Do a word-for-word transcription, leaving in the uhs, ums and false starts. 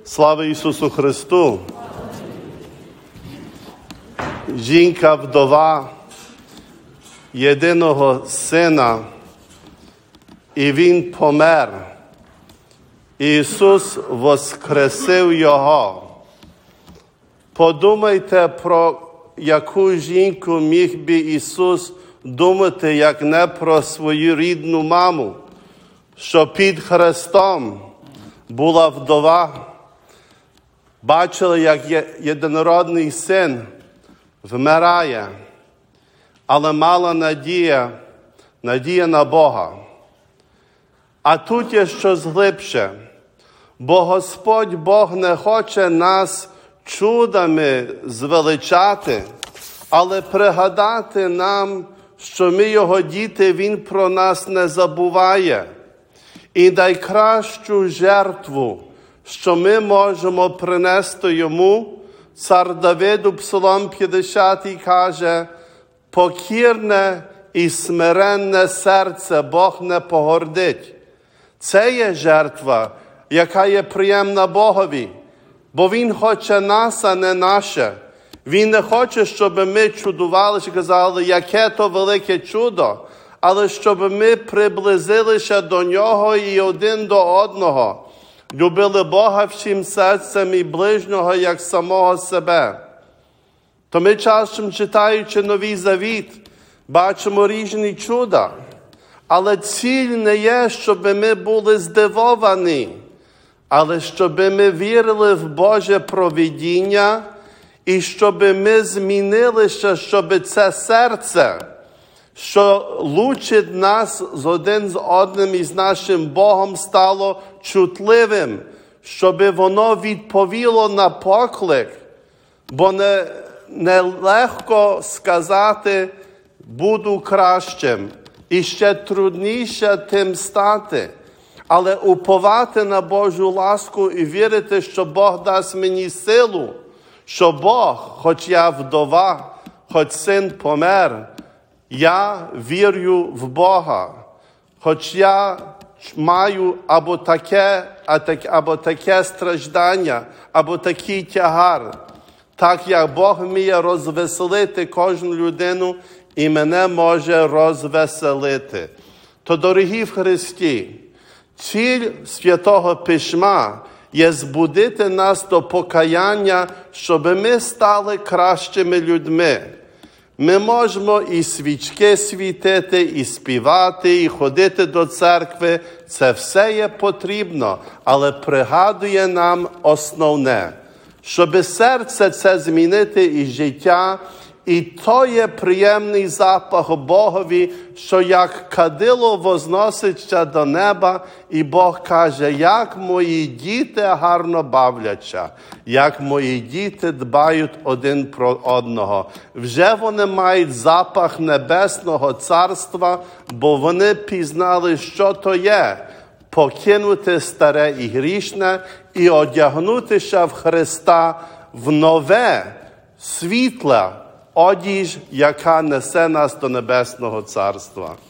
Слава Ісусу Христу! Жінка вдова єдиного сина, і він помер. Ісус воскресив його. Подумайте, про яку жінку міг би Ісус думати, як не про свою рідну маму, що під Христом була вдова. Бачили, як єдинородний син вмирає, але мала надія, надія на Бога. А тут є щось глибше, бо Господь Бог не хоче нас чудами звеличати, але пригадати нам, що ми Його діти, Він про нас не забуває. І найкращу жертву, що ми можемо принести Йому, цар Давид у Псалом п'ятдесятий каже: покірне і смиренне серце Бог не погордить. Це є жертва, яка є приємна Богові, бо Він хоче нас, а не наше. Він не хоче, щоб ми чудували і казали, яке то велике чудо, але щоб ми приблизилися до Нього і один до одного, любили Бога всім серцем і ближнього, як самого себе. То ми часом, читаючи Новий Завіт, бачимо різні чуда, але ціль не є, щоб ми були здивовані, але щоб ми вірили в Боже провидіння і щоб ми змінилися, щоб це серце, що лучить нас з один з одним і з нашим Богом, стало чутливим, щоб воно відповіло на поклик, бо не, не легко сказати «буду кращим», і ще трудніше тим стати, але уповати на Божу ласку і вірити, що Бог дасть мені силу, що Бог, хоч я вдова, хоч син помер, я вірю в Бога, хоч я маю або таке, або таке страждання, або такий тягар, так як Бог вміє розвеселити кожну людину і мене може розвеселити. То, дорогі в Христі, ціль Святого Письма є збудити нас до покаяння, щоб ми стали кращими людьми. Ми можемо і свічки світити, і співати, і ходити до церкви. Це все є потрібно, але пригадує нам основне, щоб серце це змінити і життя. І то є приємний запах Богові, що як кадило возноситься до неба, і Бог каже, як мої діти гарно бавляться, як мої діти дбають один про одного. Вже вони мають запах небесного царства, бо вони пізнали, що то є. Покинути старе і грішне і одягнутися в Христа в нове, світле, одіж, яка несе нас до Небесного Царства.